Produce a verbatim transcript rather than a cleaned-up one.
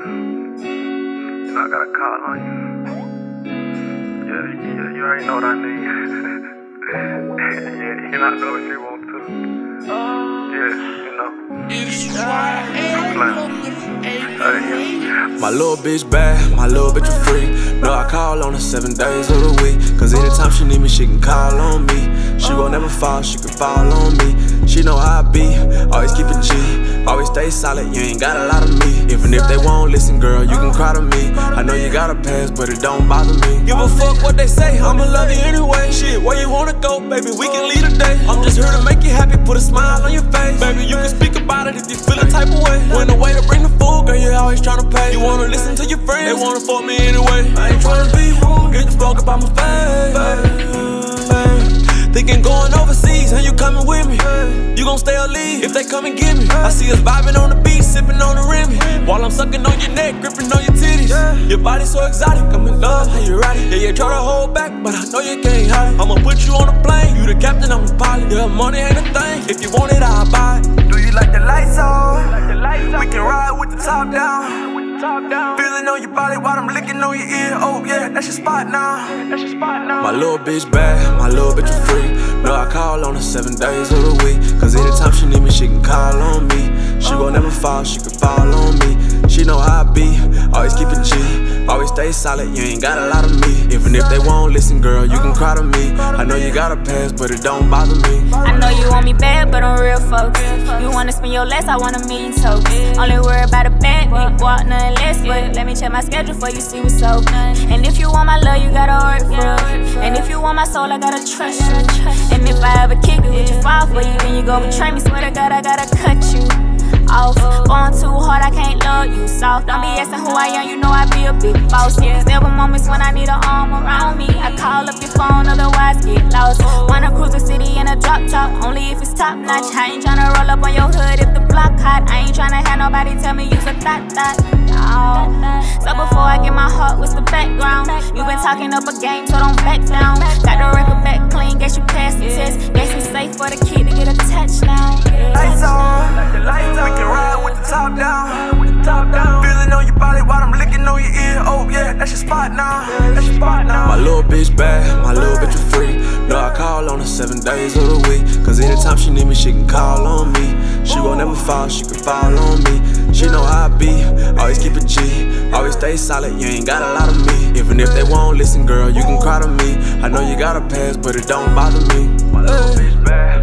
You know I gotta call on you. Yeah, yeah, you already know what I need. Yeah, you not know if you want to. Yeah, you know. My little bitch bad, my little bitch a freak. No, I call on her seven days of the week. Cause anytime she need me, she can call on me. She won't never fall, she can fall on me. She know how I be, always keep it G. Always stay solid, you ain't got a lot of me. Even if they won't listen, girl, you can cry to me. I know you got a pass, but it don't bother me. Give a fuck what they say, I'ma love you anyway. Shit, where you wanna go, baby, we can leave today. I'm just here to make you happy, put a smile on your face. Baby, you can speak about it if you feel a type of way. When the way to bring the food, girl, you always tryna pay. You wanna listen to your friends, they wanna fuck me anyway. I ain't tryna be rude, get the fuck about my face. Thinking going overseas, and you coming with me. You gon' stay or leave if they come and get me. I see us vibing on the beach, sipping on the Remy. While I'm sucking on your neck, gripping on your titties. Your body so exotic, I'm in love, how you ride it. Yeah, you try to hold back, but I know you can't hide it. I'ma put you on a plane, you the captain, I'm the pilot. Yeah, money ain't a thing, if you want it, I'll buy it. Do you like the lights on? We can ride with the top down. Feeling on your body while I'm licking on your ear. Oh yeah, that's your spot now. That's your spot now. My little bitch bad, my little bitch a freak. No, I call on her seven days of the week. Cause anytime she need me, she can call on me. She won't never fall, she can fall on me. She know how I be, always keep it G. Always stay solid, you ain't got a lot of me. Even if they won't listen, girl, you can cry to me. I know you got a pass, but it don't bother me. I know you want me bad, but I'm real folks. You wanna spend your last, I want a million toes. Only worry about a bag, we ain't go out nothing less. But let me check my schedule for you, see what's up. And if you want my love, you gotta work for it. And if you want my soul, I gotta trust you. And if I ever kick it, would you fall for you? Then you go betray me, swear to God, I gotta cut you off. Going too hard, I can't love you soft. Don't be asking who I am, you know I be a big boss. There's never moments when I need an arm around me. I call up your phone, otherwise get lost. Wanna cruise the city in a drop top, only if it's top notch. I ain't tryna roll up on your hood if the block hot. I ain't tryna have nobody tell me you's a thot thot. No. So before I get my heart, what's the background? You been talking up a game, so don't back down. Got the record back clean, guess you passed the test. Guess it's safe for the kid to get a touchdown. Lights on, we can ride with the top down. Feeling on your body while I'm licking on your ear. Oh yeah, that's your spot now. That's your spot now. My little bitch bad, my little bitch a freak. No, I call on her seven days of the week. Cause anytime she need me, she can call on me. She won't never fall, she can fall on me. She know how I be, always keep it G. Always stay solid, you ain't got a lot of me. Even if they won't listen, girl, you can cry to me. I know you got a pass, but it don't bother me. My little bitch bad.